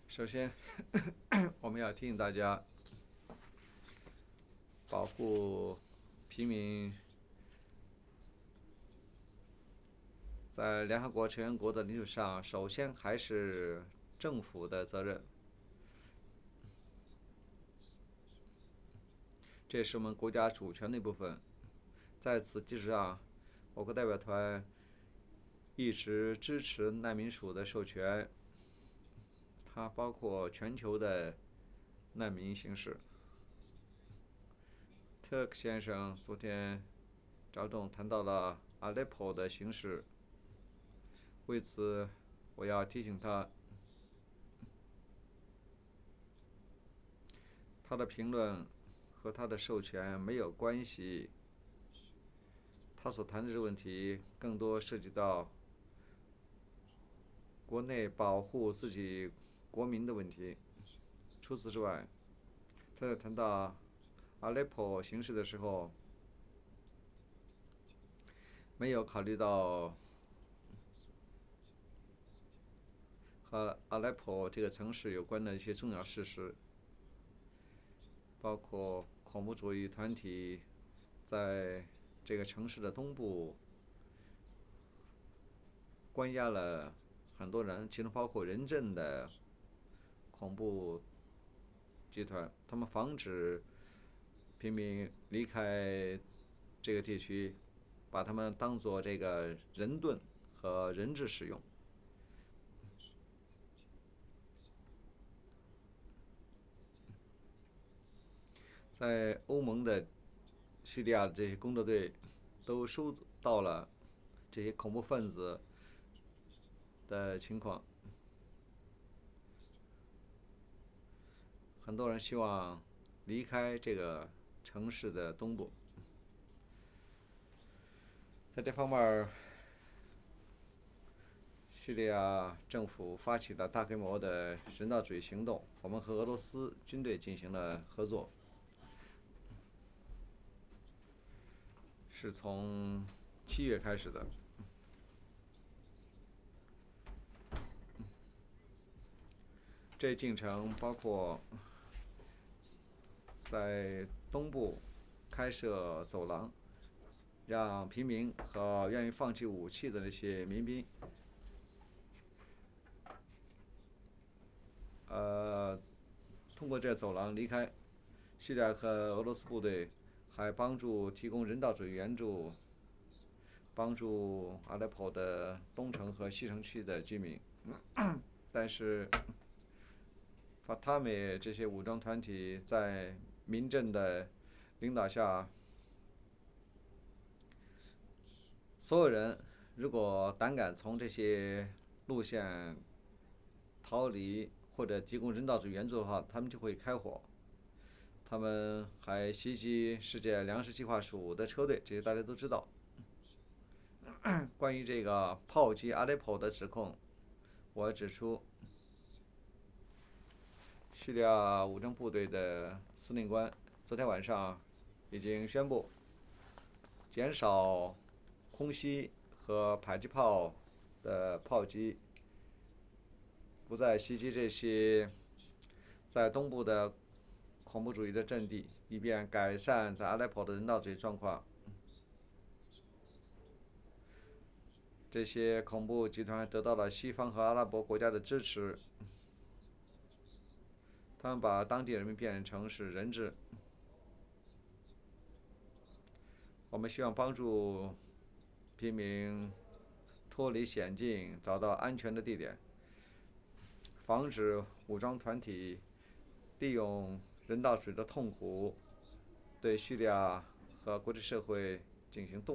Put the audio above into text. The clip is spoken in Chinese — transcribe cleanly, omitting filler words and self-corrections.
首先，我们要提醒大家，保护平民在联合国成员国的领土上，首先还是政府的责任，这是我们国家主权的一部分。在此基础上，我国代表团一直支持难民署的授权，它包括全球的难民形势。特克先生昨天着重谈到了阿勒颇的形势，为此我要提醒他，他的评论和他的授权没有关系。他所谈的这个问题更多涉及到国内保护自己国民的问题。除此之外，他在谈到阿勒颇形势的时候，没有考虑到和阿勒颇这个城市有关的一些重要事实，包括恐怖主义团体在这个城市的东部关押了很多人，其中包括人证的恐怖集团，他们防止平民离开这个地区，把他们当作这个人盾和人质使用。在欧盟的叙利亚的这些工作队都收到了这些恐怖分子的情况，很多人希望离开这个城市的东部。在这方面，叙利亚政府发起了大规模的人道主义行动，我们和俄罗斯军队进行了合作，是从7月开始的。这进程包括在东部开设走廊，让平民和愿意放弃武器的那些民兵，通过这走廊离开。叙利亚和俄罗斯部队还帮助提供人道主义援助，帮助阿勒颇的东城和西城区的居民。但是，法塔美这些武装团体在民阵的领导下，所有人如果胆敢从这些路线逃离或者提供人道主义援助的话，他们就会开火。他们还袭击世界粮食计划署的车队，这些大家都知道。关于这个炮击阿勒颇的指控，我指出，叙利亚武装部队的司令官昨天晚上已经宣布减少空袭和迫击炮的炮击，不再袭击这些在东部的恐怖主义的阵地，以便改善在阿勒颇的人道主义状况。这些恐怖集团得到了西方和阿拉伯国家的支持，他们把当地人民变成是人质。我们希望帮助平民脱离险境，找到安全的地点，防止武装团体利用人道主义的痛苦对叙利亚和国际社会进行动